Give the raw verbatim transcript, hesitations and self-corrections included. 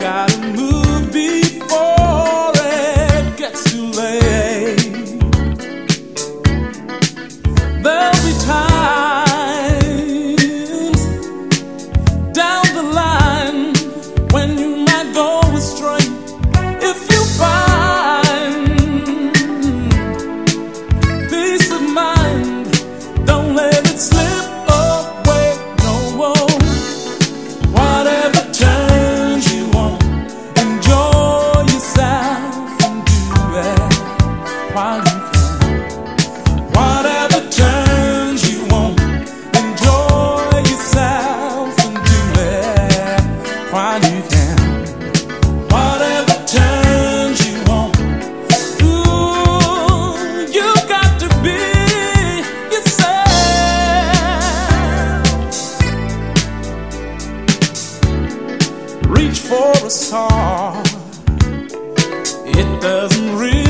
Gotta move before it gets too late. There'll be times down the line when you might go astray. If you find peace of mind, don't let it slip away. No, whatever turns you on, enjoy yourself and do it while you can. Whatever turns you on, enjoy yourself and do it while you can. Whatever turns you on, ooh, you got to be yourself. Reach for a star, it doesn't really